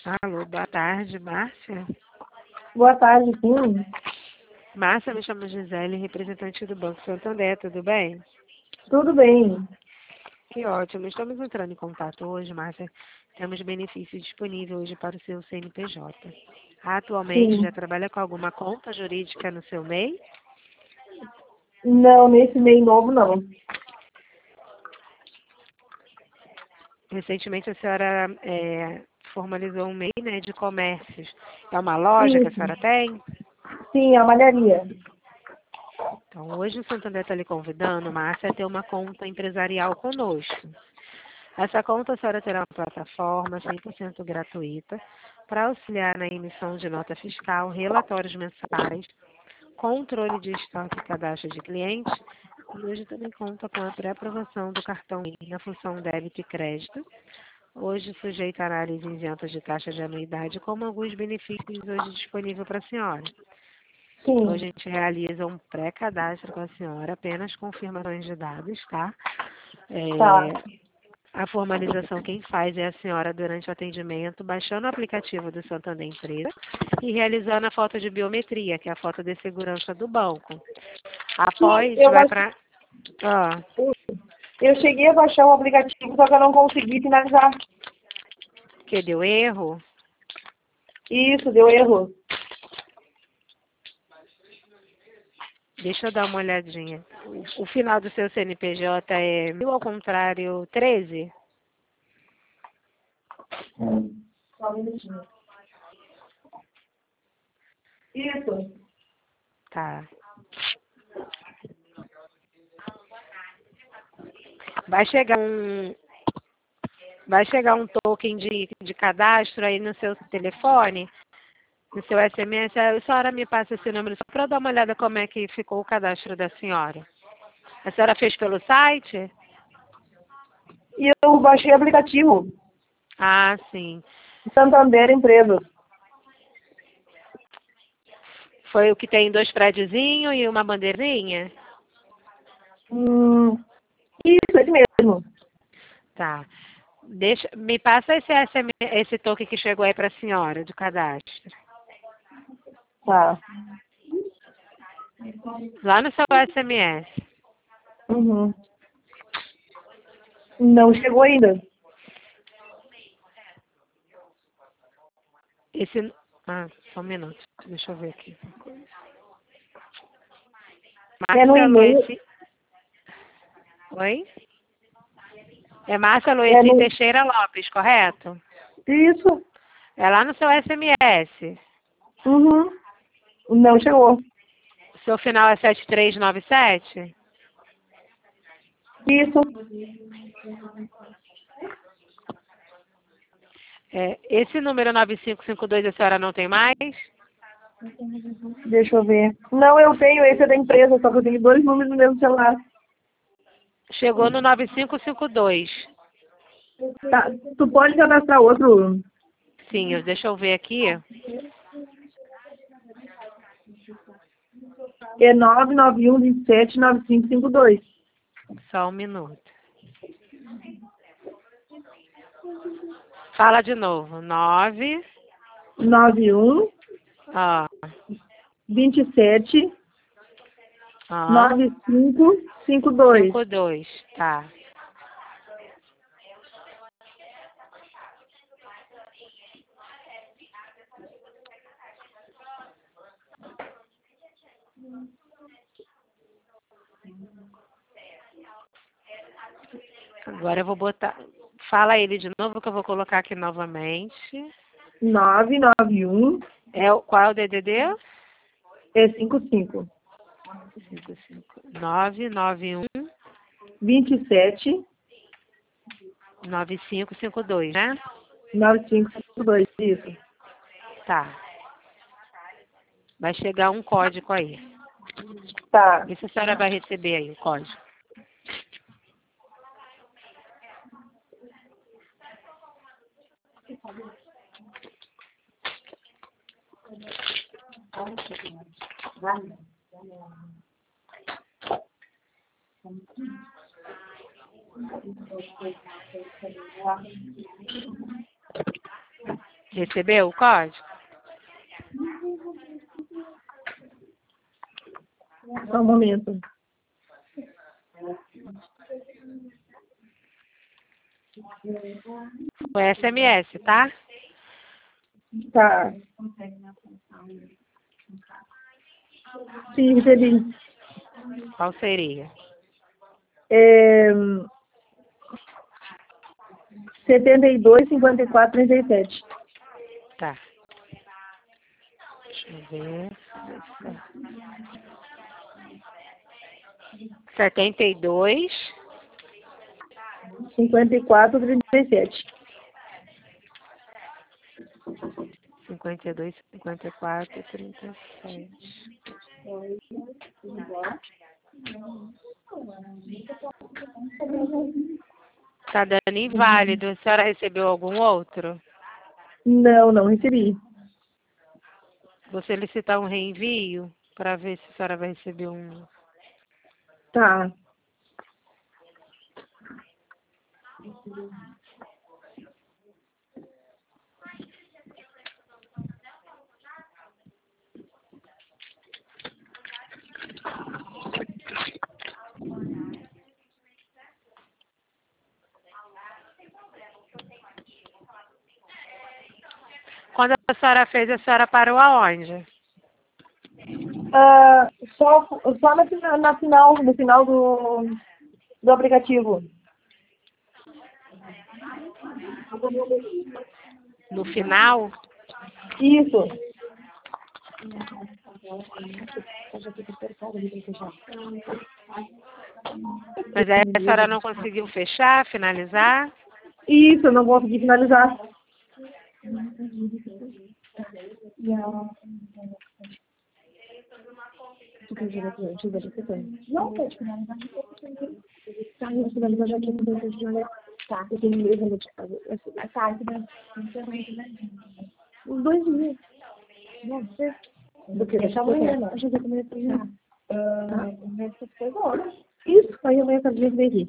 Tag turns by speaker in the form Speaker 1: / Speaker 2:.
Speaker 1: Alô, boa tarde, Márcia.
Speaker 2: Boa tarde, sim.
Speaker 1: Márcia, me chamo Gisele, representante do Banco Santander, tudo bem?
Speaker 2: Tudo bem.
Speaker 1: Que ótimo. Estamos entrando em contato hoje, Márcia. Temos benefícios disponíveis hoje para o seu CNPJ. Atualmente, já
Speaker 2: Sim.
Speaker 1: trabalha com alguma conta jurídica no seu MEI?
Speaker 2: Não, nesse meio novo, não.
Speaker 1: Recentemente, a senhora formalizou um MEI, né, de comércios. É uma loja que a
Speaker 2: Isso.
Speaker 1: senhora tem?
Speaker 2: Sim, a malharia.
Speaker 1: Então, hoje o Santander está lhe convidando, Márcia, a ter uma conta empresarial conosco. Essa conta a senhora terá uma plataforma 100% gratuita para auxiliar na emissão de nota fiscal, relatórios mensais, controle de estoque e cadastro de clientes, e hoje também conta com a pré-aprovação do cartão na função débito e crédito, hoje sujeito a análise isenta de taxa de anuidade, como alguns benefícios hoje disponíveis para a senhora. Hoje a
Speaker 2: Sim.
Speaker 1: gente realiza um pré-cadastro com a senhora, apenas confirmações de dados, tá?
Speaker 2: Tá.
Speaker 1: A formalização quem faz é a senhora durante o atendimento, baixando o aplicativo do Santander Empresa e realizando a foto de biometria, que é a foto de segurança do banco.
Speaker 2: Sim,
Speaker 1: Após, vai para...
Speaker 2: eu cheguei a baixar o aplicativo, só que eu não consegui finalizar.
Speaker 1: que deu erro?
Speaker 2: Isso, deu erro.
Speaker 1: Deixa eu dar uma olhadinha. O final do seu CNPJ é 1000 ao contrário 13?
Speaker 2: Só um minutinho. Isso.
Speaker 1: Tá. Vai chegar um token de cadastro aí no seu telefone, no seu SMS. A senhora me passa esse número só para eu dar uma olhada como é que ficou o cadastro da senhora. A senhora fez pelo site?
Speaker 2: E eu baixei o aplicativo.
Speaker 1: Ah, sim.
Speaker 2: Santander Empresas.
Speaker 1: Foi o que tem 2 prédiozinhos e uma bandeirinha?
Speaker 2: Isso, esse mesmo.
Speaker 1: Tá. Me passa esse token que chegou aí para a senhora, de cadastro.
Speaker 2: Tá.
Speaker 1: Lá no seu SMS.
Speaker 2: Uhum. Não chegou ainda.
Speaker 1: Só um minuto. Deixa eu ver aqui.
Speaker 2: É no
Speaker 1: Márcia
Speaker 2: e-mail.
Speaker 1: Lueci. Oi? É Márcia
Speaker 2: É
Speaker 1: Lueci
Speaker 2: no...
Speaker 1: Teixeira Lopes, correto?
Speaker 2: Isso.
Speaker 1: É lá no seu SMS.
Speaker 2: Uhum. Não chegou.
Speaker 1: Seu final é 7397?
Speaker 2: Isso.
Speaker 1: Esse número 9552 a senhora não tem mais?
Speaker 2: Deixa eu ver. Não, eu tenho, esse é da empresa, só que eu tenho 2 números no mesmo celular.
Speaker 1: Chegou no 9552.
Speaker 2: Tá. Tu pode cadastrar outro?
Speaker 1: Sim, deixa eu ver aqui.
Speaker 2: É 991279552.
Speaker 1: Só um minuto. Fala de novo. 9.
Speaker 2: 91
Speaker 1: Ó.
Speaker 2: 27
Speaker 1: Ó.
Speaker 2: 9552.
Speaker 1: 52. Tá. Agora eu vou botar. Fala ele de novo que eu vou colocar aqui novamente.
Speaker 2: 991
Speaker 1: Qual é o DDD?
Speaker 2: é 55
Speaker 1: 991
Speaker 2: 27
Speaker 1: 9552, né?
Speaker 2: 9552. Isso.
Speaker 1: Tá. Vai chegar um código aí.
Speaker 2: Tá.
Speaker 1: Vê se a senhora vai receber aí o código. Recebeu o código?
Speaker 2: Só um momento.
Speaker 1: Foi SMS, tá?
Speaker 2: Tá. Sim, recebi.
Speaker 1: Qual seria?
Speaker 2: 72, 54, 37.
Speaker 1: Tá. Deixa eu ver. 72,
Speaker 2: 54, 37.
Speaker 1: 52, 54, 37. Tá dando inválido. A senhora recebeu algum outro?
Speaker 2: Não, não recebi.
Speaker 1: Vou solicitar um reenvio para ver se a senhora vai receber um.
Speaker 2: Tá.
Speaker 1: Quando a senhora fez, a senhora parou aonde?
Speaker 2: Só no final do aplicativo.
Speaker 1: No final?
Speaker 2: Isso.
Speaker 1: Mas aí a senhora não conseguiu fechar, finalizar?
Speaker 2: Isso, eu não consegui finalizar. Não, pode finalizar. Tá, eu vou finalizar já aqui no meu. Tá, eu tenho medo de fazer. Tá, os 2 dias. Não, você. Do que? Deixa amanhã, não. A gente vai comer amanhã. Isso, aí amanhã tá dia de